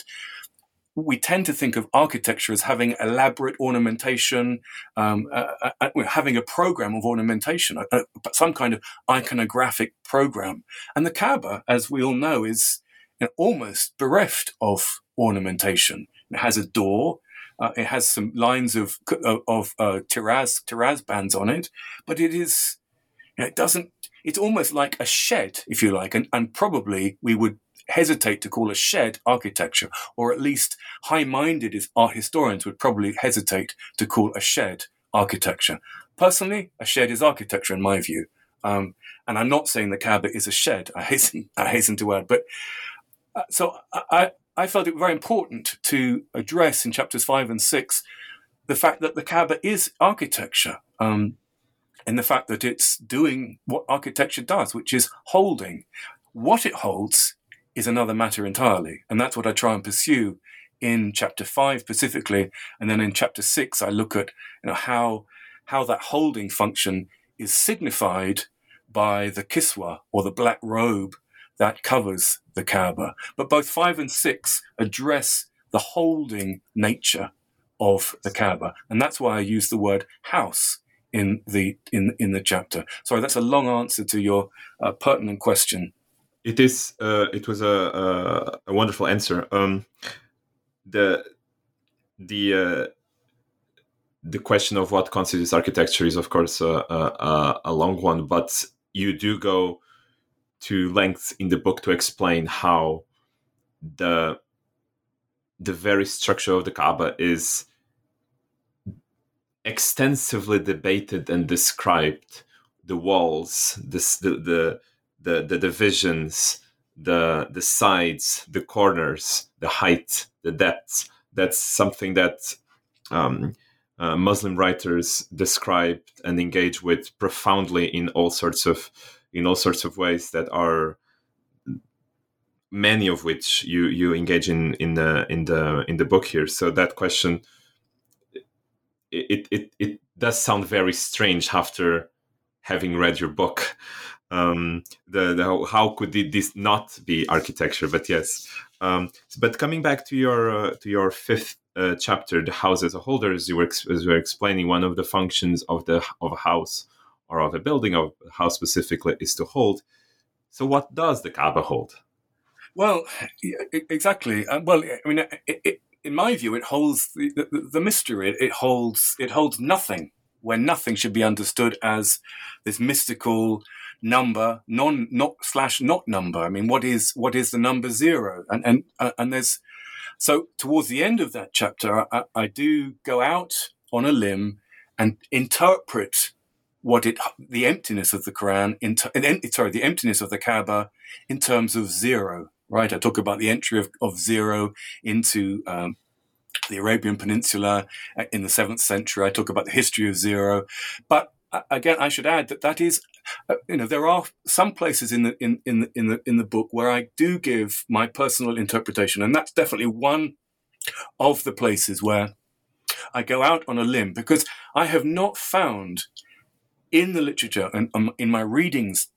we tend to think of architecture as having elaborate ornamentation, um, uh, uh, having a program of ornamentation, uh, some kind of iconographic program. And the Kaaba, as we all know, is you know, almost bereft of ornamentation. It has a door. Uh, it has some lines of of, of uh, tiraz tiraz bands on it, but it is you know, it doesn't. It's almost like a shed, if you like, and, and probably we would hesitate to call a shed architecture, or at least high-minded art historians would probably hesitate to call a shed architecture. Personally, a shed is architecture in my view, um, and I'm not saying the Kaaba is a shed. I hasten I hasten to add, but uh, so I. I I felt it very important to address in chapters five and six the fact that the Kaaba is architecture, um, and the fact that it's doing what architecture does, which is holding. What it holds is another matter entirely, and that's what I try and pursue in chapter five specifically, and then in chapter six I look at you know how how that holding function is signified by the kiswa, or the black robe that covers the Kaaba. But both five and six address the holding nature of the Kaaba. And that's why I use the word house in the in, in the chapter. Sorry, that's a long answer to your uh, pertinent question. It is. Uh, it was a, a, a wonderful answer. Um, the the uh, the question of what constitutes architecture is, of course, a, a, a long one. But you do go to lengths in the book to explain how the the very structure of the Kaaba is extensively debated and described. The walls, this, the the the the divisions, the the sides, the corners, the height, the depth. That's something that um, uh, Muslim writers described and engage with profoundly in all sorts of in all sorts of ways that are many of which you you engage in in the in the in the book here. So that question, it it it does sound very strange after having read your book. Um, the, the how could this not be architecture? But yes. Um, but coming back to your uh, to your fifth uh, chapter, the house as a holder, as you were ex- as you were explaining, one of the functions of the of a house or of a building, of a house specifically, is to hold. So what does the Kaaba hold? Well, exactly. Uh, well, I mean, it, it, in my view, it holds the, the, the mystery. It, it holds it holds nothing, where nothing should be understood as this mystical number, non not slash not number. I mean, what is what is the number zero? And and uh, and there's so towards the end of that chapter, I, I do go out on a limb and interpret what it the emptiness of the Quran, in, sorry, the emptiness of the Kaaba in terms of zero. Right, I talk about the entry of, of zero into um, the Arabian Peninsula in the seventh century. I talk about the history of zero, but uh, again, I should add that that is, uh, you know, there are some places in the in in the, in the in the book where I do give my personal interpretation, and that's definitely one of the places where I go out on a limb, because I have not found in the literature and um, in my readings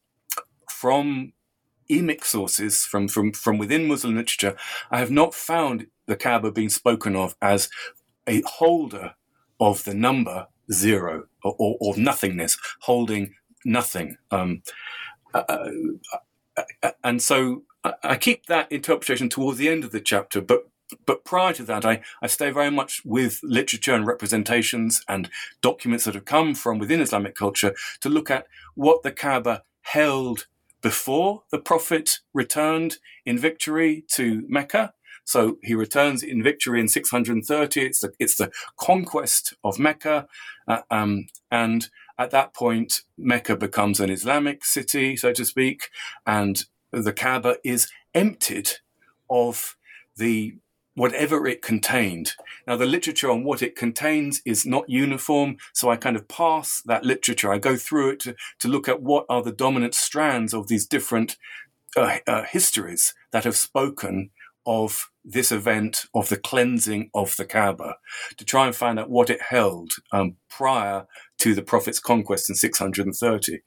from emic sources from, from, from within Muslim literature, I have not found the Kaaba being spoken of as a holder of the number zero or, or, or nothingness, holding nothing. Um, uh, uh, and so I, I keep that interpretation towards the end of the chapter, but but prior to that, I, I stay very much with literature and representations and documents that have come from within Islamic culture to look at what the Kaaba held before the Prophet returned in victory to Mecca. So he returns in victory in six hundred thirty. It's the, it's the conquest of Mecca. Uh, um, and at that point, Mecca becomes an Islamic city, so to speak, and the Kaaba is emptied of the whatever it contained. Now, the literature on what it contains is not uniform, so I kind of pass that literature. I go through it to, to look at what are the dominant strands of these different uh, uh, histories that have spoken of this event, of the cleansing of the Kaaba, to try and find out what it held um, prior to the Prophet's conquest in six hundred thirty.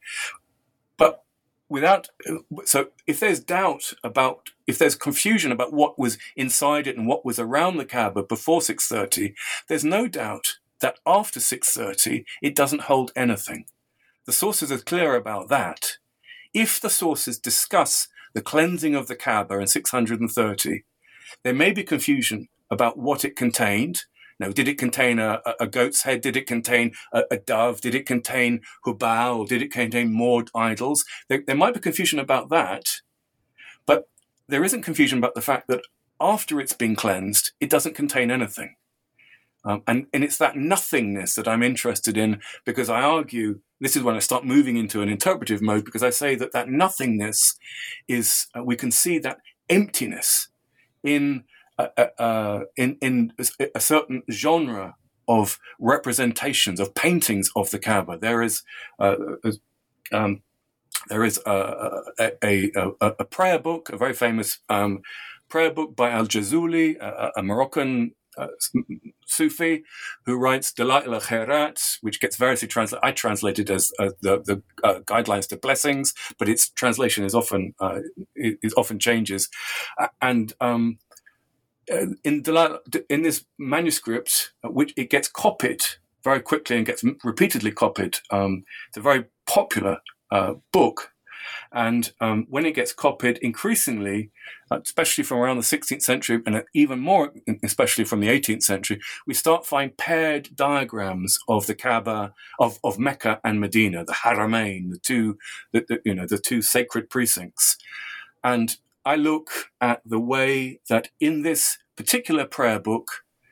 But without, so if there's doubt about, if there's confusion about what was inside it and what was around the Kaaba before six thirty, there's no doubt that after six thirty, it doesn't hold anything. The sources are clear about that. If the sources discuss the cleansing of the Kaaba in six hundred thirty, there may be confusion about what it contained. Now, did it contain a, a goat's head? Did it contain a, a dove? Did it contain Hubal? Did it contain more idols? There, there might be confusion about that, but there isn't confusion about the fact that after it's been cleansed, it doesn't contain anything. Um, and, and it's that nothingness that I'm interested in, because I argue, this is when I start moving into an interpretive mode, because I say that that nothingness is, uh, we can see that emptiness in Uh, uh, in, in a certain genre of representations, of paintings of the Kaaba. There is uh, um, there is a, a, a, a prayer book, a very famous um, prayer book by Al-Jazuli, a, a Moroccan uh, Sufi, who writes Dala'il al-Khairat, which gets variously translated. I translate it as uh, the, the uh, guidelines to blessings, but its translation is often uh, it often changes, uh, and um, In, in this manuscript, which it gets copied very quickly and gets repeatedly copied. Um, it's a very popular uh, book, And um, when it gets copied increasingly, uh, especially from around the sixteenth century, and even more, especially from the eighteenth century, we start finding paired diagrams of the Kaaba, of, of Mecca and Medina, the Haramain, the two, the, the, you know, the two sacred precincts. And I look at the way that in this particular prayer book,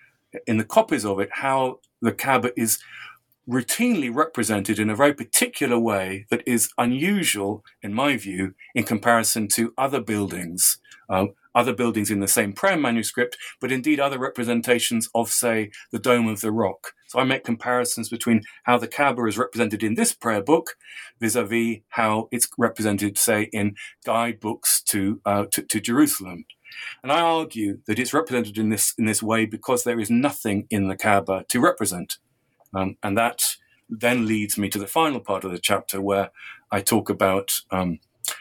in the copies of it, how the Kaaba is routinely represented in a very particular way that is unusual, in my view, in comparison to other buildings, uh, other buildings in the same prayer manuscript, but indeed other representations of, say, the Dome of the Rock. So I make comparisons between how the Kaaba is represented in this prayer book vis-a-vis how it's represented, say, in guidebooks to, uh, to, to Jerusalem. And I argue that it's represented in this in this way because there is nothing in the Kaaba to represent. Um, and that then leads me to the final part of the chapter where I talk about um,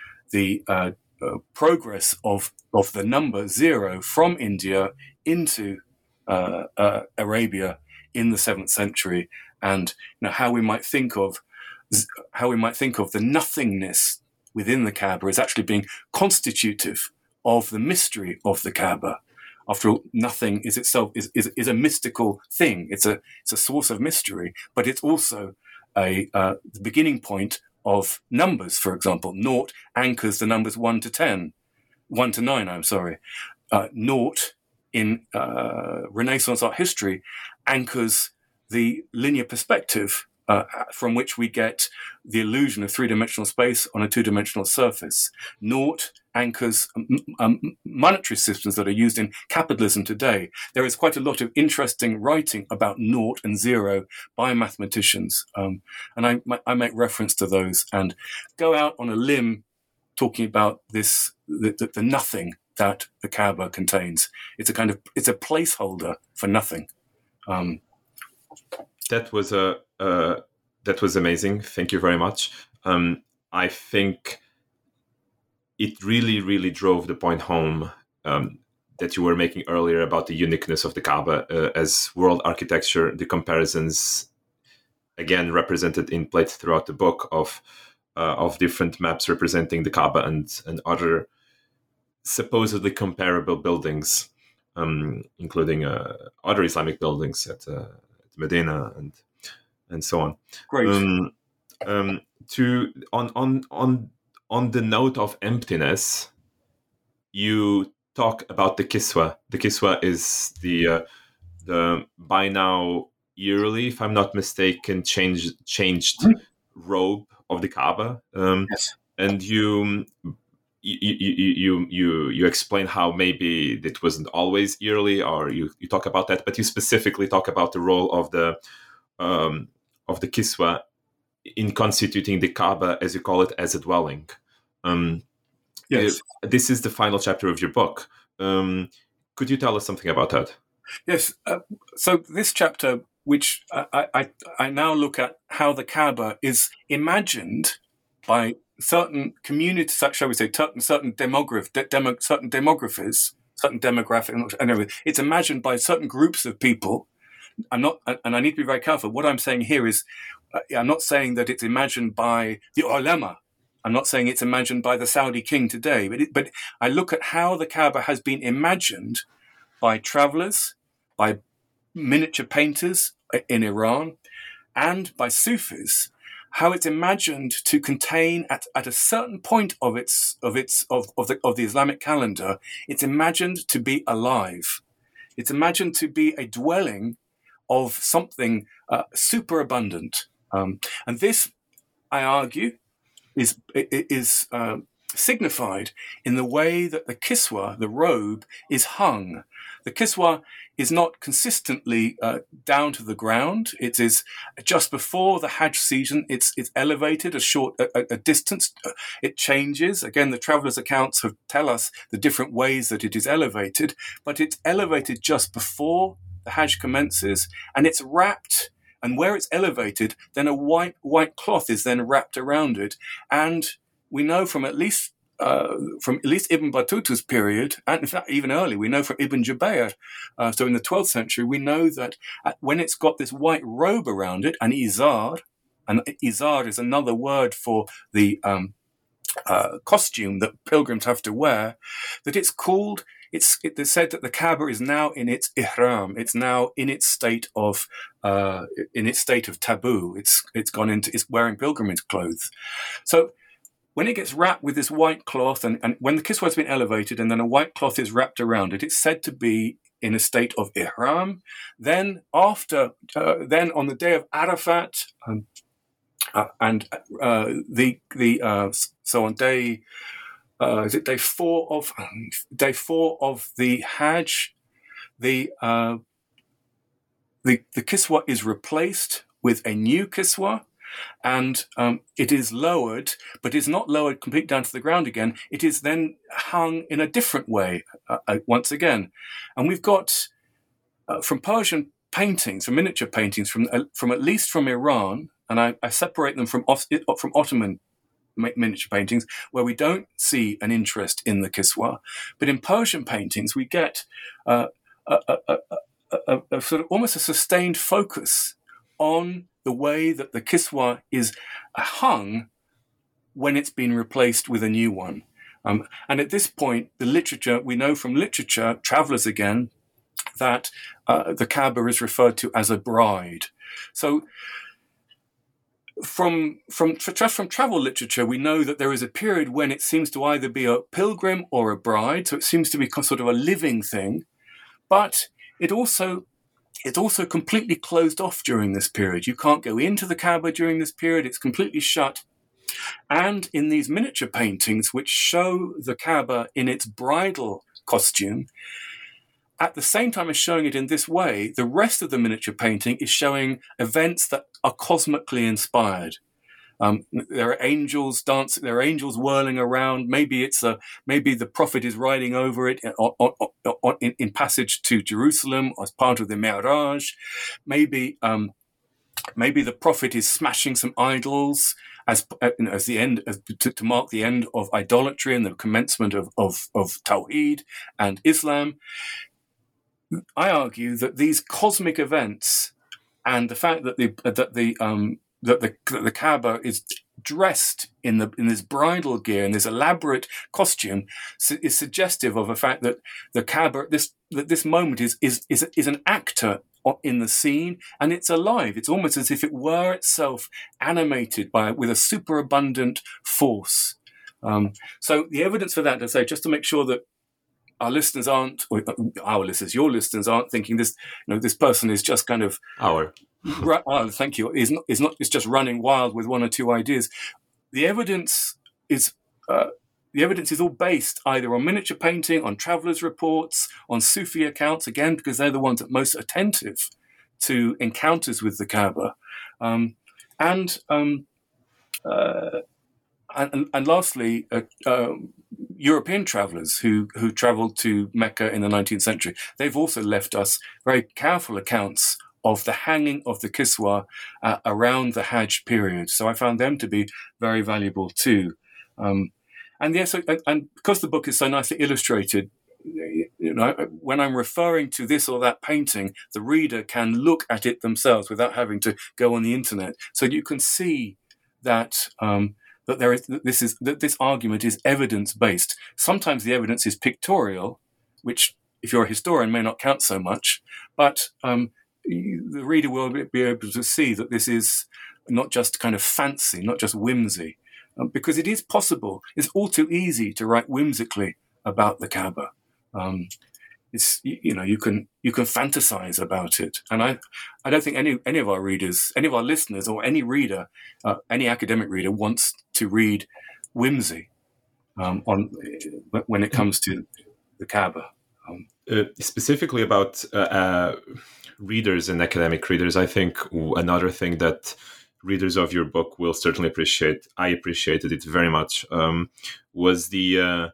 the uh, uh, progress of, of the number zero from India into uh, uh, Arabia in the seventh century, and you know, how we might think of how we might think of the nothingness within the Kaaba as actually being constitutive of the mystery of the Kaaba. After all, nothing is itself is, is is a mystical thing. It's a it's a source of mystery, but it's also a uh, the beginning point of numbers. For example, naught anchors the numbers one to ten, one to nine. I'm sorry, uh, naught in uh, Renaissance art history anchors the linear perspective uh, from which we get the illusion of three-dimensional space on a two-dimensional surface. Naught anchors um, monetary systems that are used in capitalism today. There is quite a lot of interesting writing about naught and zero by mathematicians, um, and I, I make reference to those and go out on a limb talking about this the, the, the nothing that the Kaaba contains. It's a kind of it's a placeholder for nothing. Um, that was a uh, that was amazing. Thank you very much. Um, I think it really, really drove the point home um, that you were making earlier about the uniqueness of the Kaaba uh, as world architecture. The comparisons, again, represented in plates throughout the book of uh, of different maps representing the Kaaba and and other supposedly comparable buildings, um, including uh, other Islamic buildings at, uh, at Medina and and so on. Great. Um, um, to on on on. On the note of emptiness, you talk about the kiswa. The kiswa is the uh, the by now yearly, if I'm not mistaken, changed changed mm-hmm. robe of the Kaaba. Um, yes. And you you, you you you you explain how maybe it wasn't always yearly, or you, you talk about that, but you specifically talk about the role of the um, of the kiswa in constituting the Kaaba, as you call it, as a dwelling. Um, yes. It, this is the final chapter of your book. Um, could you tell us something about that? Yes. Uh, so this chapter, which I, I, I now look at how the Kaaba is imagined by certain communities, shall we say, certain, certain, demograph, de, demo, certain demographies, certain demographic, and everything. It's imagined by certain groups of people. I'm not, and I need to be very careful. What I'm saying here is, I'm not saying that it's imagined by the ulama. I'm not saying it's imagined by the Saudi king today, but it, but I look at how the Kaaba has been imagined by travelers, by miniature painters in Iran, and by Sufis. How it's imagined to contain at, at a certain point of its of its of, of the of the Islamic calendar, it's imagined to be alive. It's imagined to be a dwelling of something uh, superabundant. Um, and this, I argue, is is uh, signified in the way that the kiswa, the robe, is hung. The kiswa is not consistently uh, down to the ground. It is just before the Hajj season. It's it's elevated a short a, a distance. It changes. Again, the travelers' accounts have tell us the different ways that it is elevated, but it's elevated just before the Hajj commences, and it's wrapped. And where it's elevated, then a white white cloth is then wrapped around it. And we know from at least uh, from at least Ibn Battuta's period, and in fact even early, we know from Ibn Jubayr, uh, so in the twelfth century, we know that when it's got this white robe around it, an izar, and izar is another word for the um, uh, costume that pilgrims have to wear, that it's called, it's it is said that the Kaaba is now in its ihram, it's now in its state of uh, in its state of taboo. It's it's gone into it's wearing pilgrimage clothes. So when it gets wrapped with this white cloth, and, and when the kiswa has been elevated and then a white cloth is wrapped around it, it's said to be in a state of ihram. Then after, uh, then on the day of Arafat, um, uh, and uh, the the uh, so on day uh, is it day four of day four of the Hajj, the uh, the the kiswa is replaced with a new kiswa. And um, it is lowered, but it's not lowered completely down to the ground again. It is then hung in a different way uh, uh, once again. And we've got uh, from Persian paintings, from miniature paintings, from uh, from at least from Iran, and I, I separate them from from Ottoman miniature paintings, where we don't see an interest in the kiswa. But in Persian paintings, we get uh, a, a, a, a, a sort of almost a sustained focus on the way that the kiswa is hung when it's been replaced with a new one. Um, and at this point, the literature, we know from literature, travelers again, that uh, the Kaaba is referred to as a bride. So from, from, just from travel literature, we know that there is a period when it seems to either be a pilgrim or a bride. So it seems to be sort of a living thing, but it also It's also completely closed off during this period. You can't go into the Kaaba during this period. It's completely shut. And in these miniature paintings, which show the Kaaba in its bridal costume, at the same time as showing it in this way, the rest of the miniature painting is showing events that are cosmically inspired. Um, there are angels dancing. There are angels whirling around. Maybe it's a maybe the prophet is riding over it on, on, on, in, in passage to Jerusalem as part of the Mi'raj. Maybe um, maybe the prophet is smashing some idols as you know, as the end as, to, to mark the end of idolatry and the commencement of, of of Tawheed and Islam. I argue that these cosmic events and the fact that the that the um, that the, that the Kaaba is dressed in the in this bridal gear, in this elaborate costume, su- is suggestive of the fact that the Kaaba, this that this moment is is is is an actor in the scene, and it's alive. It's almost as if it were itself animated by with a superabundant force. Um, so the evidence for that, to say, just to make sure that our listeners aren't, or our listeners, your listeners aren't thinking this, you know, this person is just kind of our. Right, oh, thank you. Is not is not is just running wild with one or two ideas. The evidence is uh, the evidence is all based either on miniature painting, on travellers' reports, on Sufi accounts. Again, because they're the ones that are most attentive to encounters with the Kaaba, um, and, um, uh, and and lastly, uh, uh, European travellers who who travelled to Mecca in the nineteenth century. They've also left us very careful accounts of the hanging of the kiswa uh, around the Hajj period. So I found them to be very valuable too. Um, and yes, and, and because the book is so nicely illustrated, you know, when I'm referring to this or that painting, the reader can look at it themselves without having to go on the internet. So you can see that um, that there is that this is that this argument is evidence based. Sometimes the evidence is pictorial, which, if you're a historian, may not count so much, but um, the reader will be able to see that this is not just kind of fancy, not just whimsy, um, because it is possible. It's all too easy to write whimsically about the Kaaba. Um, it's you, you know you can you can fantasize about it, and I I don't think any any of our readers, any of our listeners, or any reader, uh, any academic reader wants to read whimsy um, on when it comes to the Kaaba. Um, uh, specifically about uh, uh, readers and academic readers, I think another thing that readers of your book will certainly appreciate, I appreciated it very much, um, was the uh,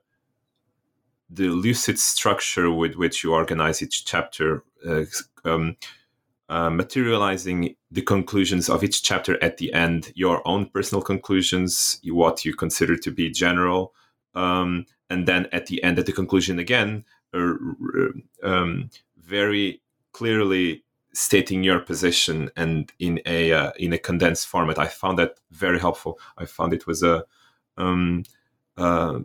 the lucid structure with which you organize each chapter, uh, um, uh, materializing the conclusions of each chapter at the end, your own personal conclusions, what you consider to be general, um, and then at the end, at the conclusion again, uh, um, very clearly stating your position and in a uh, in a condensed format. I found that very helpful. I found it was a um, uh,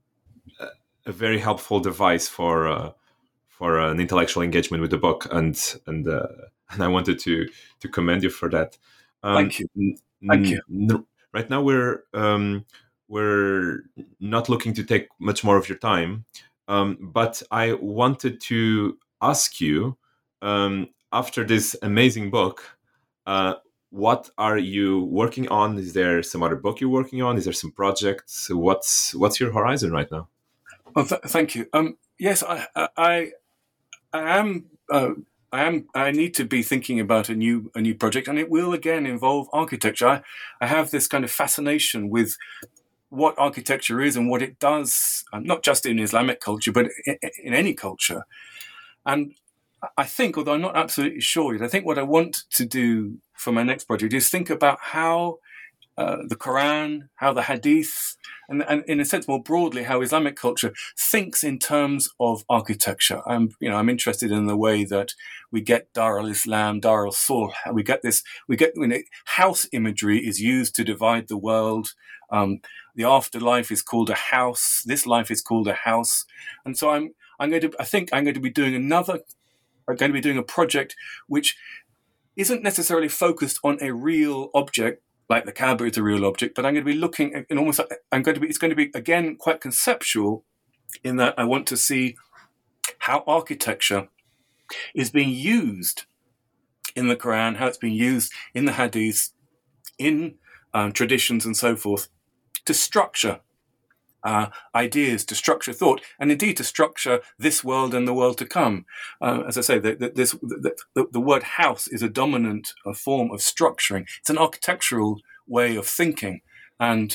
a very helpful device for uh, for an intellectual engagement with the book, and and uh, and I wanted to to commend you for that. Um, Thank you. Thank you. N- right now we're um, we're not looking to take much more of your time, um, but I wanted to ask you, um, after this amazing book, uh, what are you working on? Is there some other book you're working on? Is there some projects? What's what's your horizon right now? Well, th- thank you. Um, yes, I, I, I am. Uh, I am. I need to be thinking about a new, a new project, and it will again involve architecture. I, I have this kind of fascination with what architecture is and what it does, not just in Islamic culture, but in, in any culture. And I think, although I'm not absolutely sure yet, I think what I want to do for my next project is think about how uh, the Quran, how the Hadith, and, and in a sense more broadly, how Islamic culture thinks in terms of architecture. I'm, you know, I'm interested in the way that we get Dar al-Islam, Dar al-Sulh. We get this, we get, you know, house imagery is used to divide the world. Um, the afterlife is called a house. This life is called a house. And so I'm, I'm going to, I think I'm going to be doing another, I'm going to be doing a project which isn't necessarily focused on a real object, like the Kaaba is a real object, but I'm going to be looking at, and almost, I'm going to be, it's going to be, again, quite conceptual in that I want to see how architecture is being used in the Quran, how it's being used in the Hadith, in um, traditions and so forth, to structure uh, ideas, to structure thought, and indeed to structure this world and the world to come. Uh, as I say, the, the, this, the, the, the word house is a dominant uh, form of structuring. It's an architectural way of thinking. And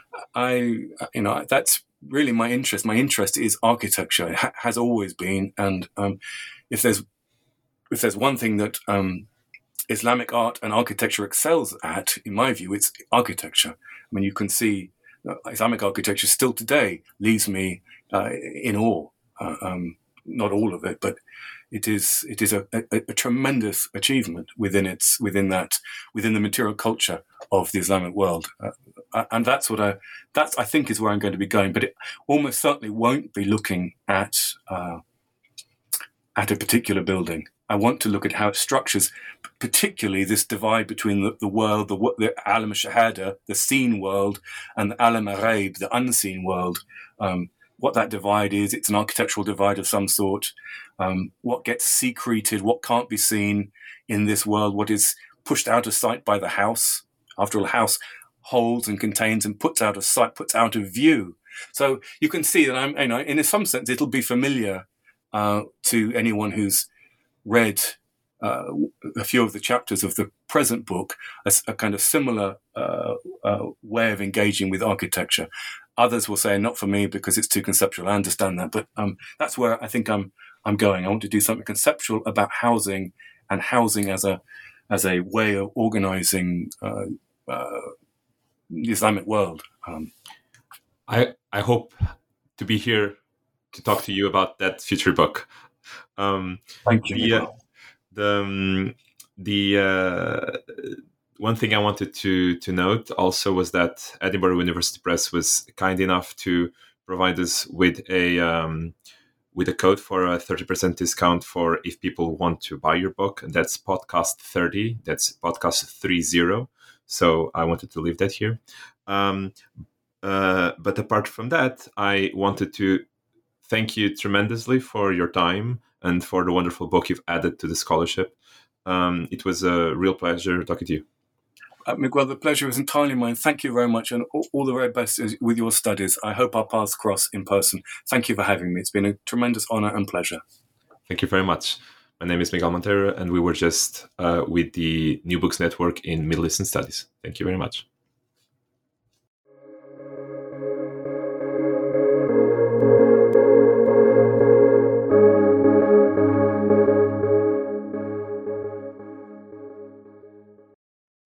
I, you know, that's really my interest. My interest is architecture. It ha- has always been. And um, if there's if there's one thing that um, Islamic art and architecture excels at, in my view, it's architecture. I mean, you can see uh, Islamic architecture still today leaves me uh, in awe. Uh, um, not all of it, but it is it is a, a, a tremendous achievement within its within that within the material culture of the Islamic world, uh, and that's what I that's I think is where I'm going to be going. But it almost certainly won't be looking at uh, at a particular building. I want to look at how it structures, particularly this divide between the, the world, the, the alam shahada, the seen world, and the alam ghaib, the unseen world. Um, what that divide is, it's an architectural divide of some sort. Um, what gets secreted, what can't be seen in this world, what is pushed out of sight by the house. After all, a house holds and contains and puts out of sight, puts out of view. So you can see that I'm, you know, in some sense, it'll be familiar uh, to anyone who's read uh, a few of the chapters of the present book, a, a kind of similar uh, uh, way of engaging with architecture. Others will say, not for me because it's too conceptual. I understand that, but um, that's where I think I'm I'm going. I want to do something conceptual about housing and housing as a as a way of organizing uh, uh, the Islamic world. Um, I I hope to be here to talk to you about that future book. Um, Thank you. The uh, the, um, the uh, one thing I wanted to to note also was that Edinburgh University Press was kind enough to provide us with a um, with a code for a thirty percent discount for if people want to buy your book, and that's podcast thirty. That's podcast three zero. So I wanted to leave that here. Um, uh, but apart from that, I wanted to thank you tremendously for your time and for the wonderful book you've added to the scholarship. Um, it was a real pleasure talking to you. Uh, Miguel, the pleasure is entirely mine. Thank you very much, and all, all the very best with your studies. I hope our paths cross in person. Thank you for having me. It's been a tremendous honor and pleasure. Thank you very much. My name is Miguel Montero, and we were just uh, with the New Books Network in Middle Eastern Studies. Thank you very much.